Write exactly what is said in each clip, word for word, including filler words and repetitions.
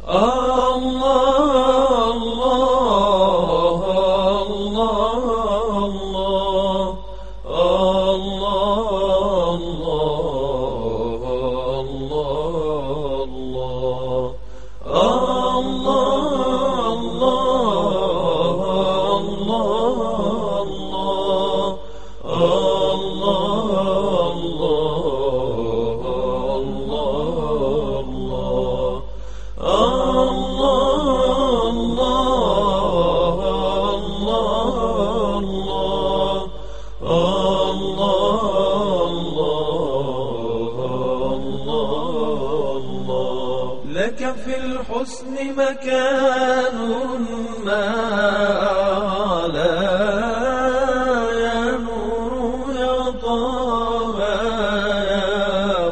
لك في الحسن مكان ما أعلى يا نور يا طه يا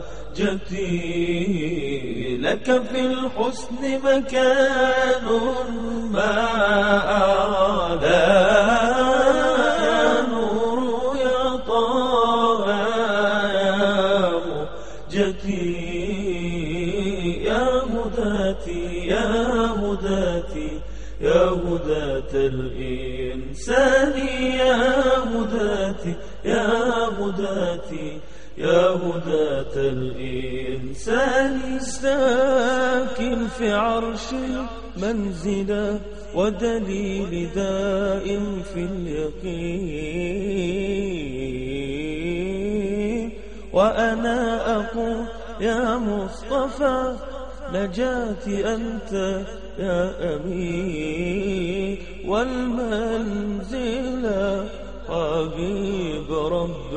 مهجتي. لك في الحسن مكان ما أعلى يا نور يا طه يا مهجتي. يا هداتي يا هداتي يا هداة الإنسان. يا هداتي يا هداتي يا هداة الإنسان. ساكن في عرش منزلا ودليل دائم في اليقين. وأنا أقول يا مصطفى نجاتي أنت يا أمين. والمنزل حبيب رب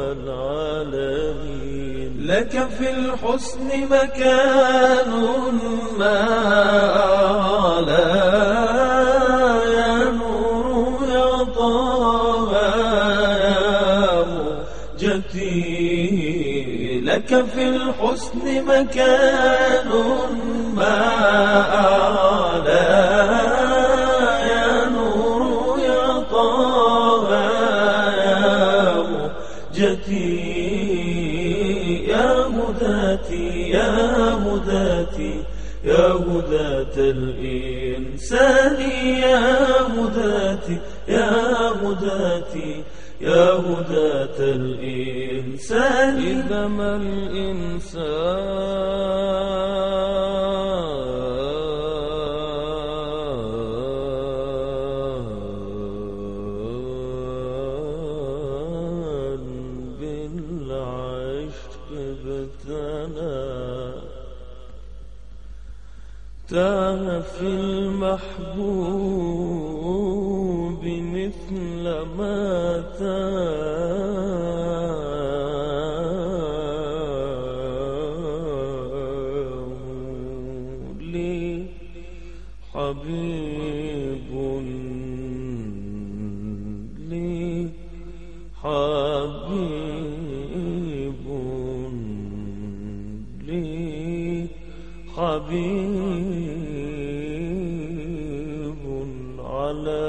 العالمين. لك في الحسن مكان ما أعلى يا نور يا طه يا مهجتي. لك في الحسن مكان ما أعلى يا نور يا طه يا مهجتي. يا هداتي يا هداتي يا هداة الإنسان. يا هداتي يا هداتي يا هداة الإنسان. إذا ما الإنسان بالعشق ابتلى تاه في المحبوب مثل ما تاه لي حبيب لي حبيب لي حبيب على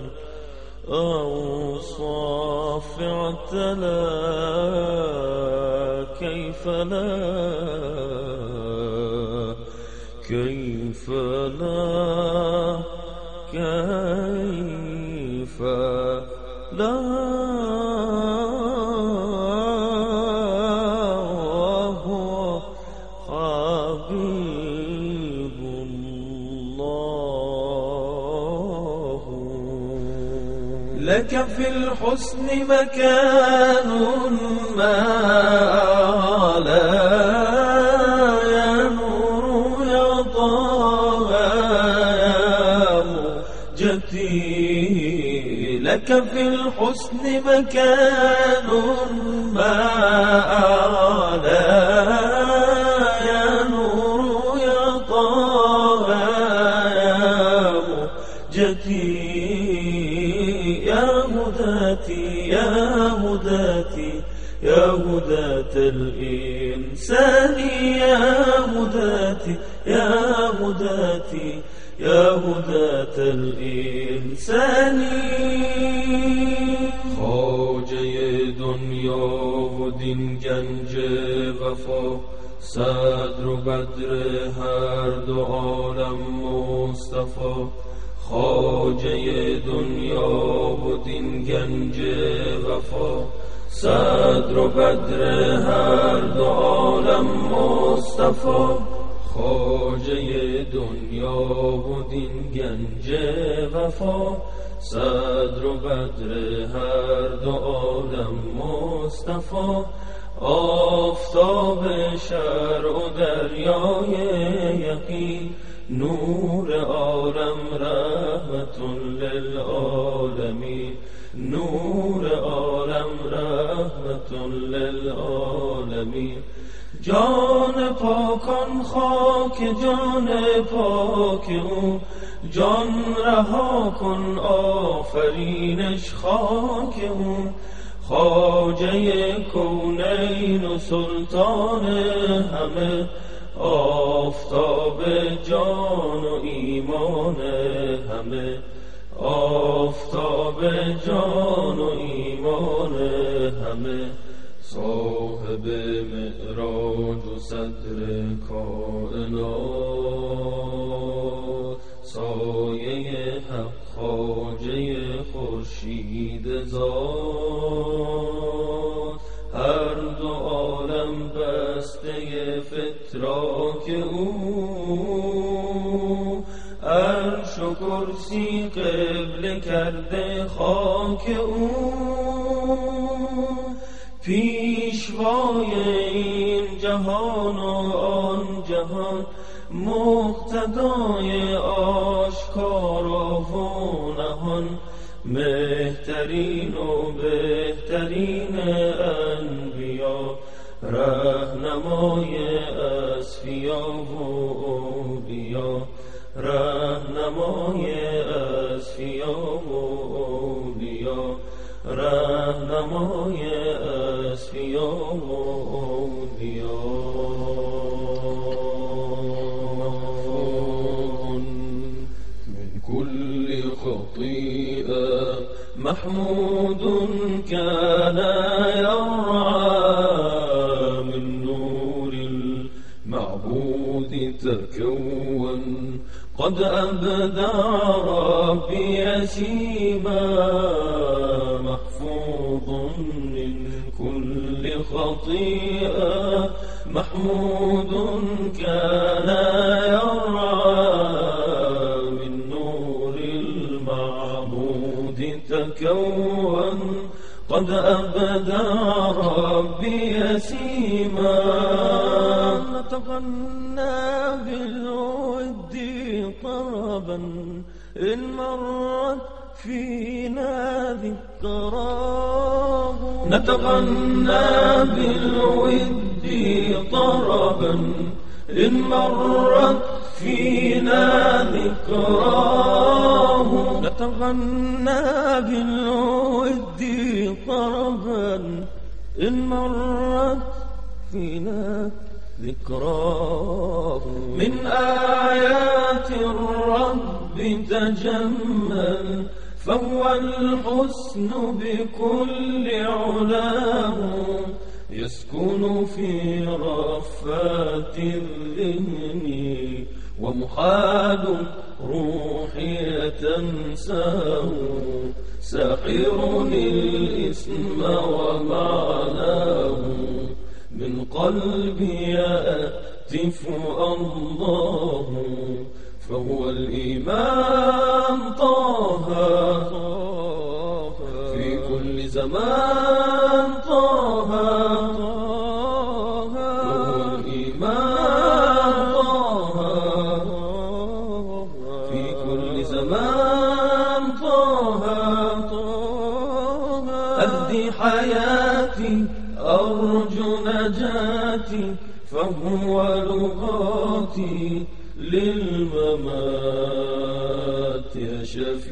الأوصاف اعتلى. كيف لا كيف لا كيف لا وهو حبيب الله. لك في الحسن مكان ما أعلى يا نور يا طه يا مهجتي. لك في الحسن مكان ما أعلى يا نور يا طه يا مهجتي. يا هداتي يا هداتي يا هداة الإنسان. يا هداتي يا هداتي يا هداة الإنسان. خواجه دنیا و دین گنج وفا صدر و بدر هر دو عالم مصطفی، خواجه دنیا و دین گنج وفا. صدر و بدر هر دو عالم مصطفی، خواجه دنیا و دین گنج وفا. صدر و بدر هر دو عالم مصطفی، آفتاب شرع و دریای یقین، نور عالم رحمت للعالمین، نور عالم رحمت للعالمین. جان پاکان خاک جان پاک او، جان رها کن آفرینش خاک او. خواجه کونین و سلطان همه، آفتاب جان و ایمان همه، آفتاب جان و ایمان همه. صاحب معراج و صدر کائنات، سایه حق خواجه خورشید ذات. هر دو عالم بسته فتراک او، عرش و کرسی قبله کرده خاک او. پیشوای این جهان و آن جهان، مقتدای آشکارا و نهان. مهترین و بهترین انبیا، رهنمای اصفیا و اولیاء، رهنمای اصفیا و اولیاء، رهنمای اصفیا و اولیاء. من كل خطيئة محمود كان يرعى، من نور المعبود تكون قد أبدع ربي يسيما. محفوظ من كل خطيئة محمود كان يرعى، من نور المعبود تكون قد أبدع ربي يسيما. نتغنى بالود طربا إن مرت فينا ذكراه، نتغنى بالود طربا إن مرت فينا ذكراه. نتغنى بالود طربا إن مرت فينا ذكراه. من آيات الرب تجمل، فهو الحسن بكل علاه. يسكن في رفات الذهن، ومحال روحي تنساه. ساحر الاسم ومعناه، من قلبي يأتف الله. فهو الإمام طه، في كل زمان طه. فهو الإمام طه، في كل زمان طه. أهدي حياتي أرجو نجاتي، فهو لغاتي للممات. يا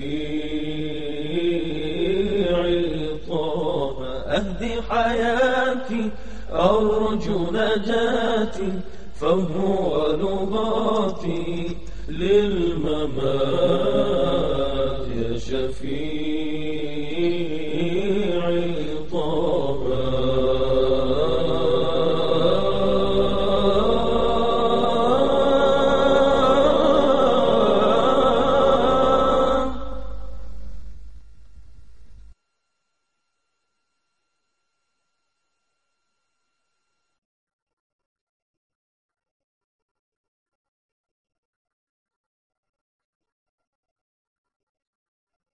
شفيعي طه، أهدي حياتي أرجو نجاتي، فهو لغاتي للممات. يا شفيعي